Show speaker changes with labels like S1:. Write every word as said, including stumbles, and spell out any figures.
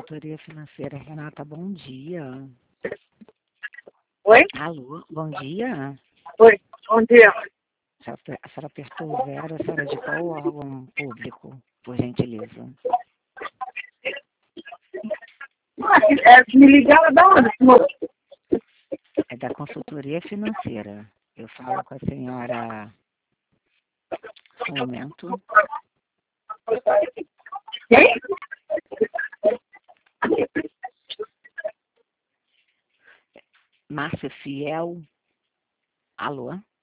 S1: consultoria financeira. Renata, bom dia.
S2: Oi?
S1: Alô, bom dia.
S2: Oi, bom dia.
S1: A senhora, a senhora apertou o zero, a senhora é de qual órgão público, por gentileza?
S2: Ah, é, me ligaram da onde, moço?
S1: É da consultoria financeira. Eu falo com a senhora... Um momento.
S2: Quem?
S1: Márcia Fiel. Alô?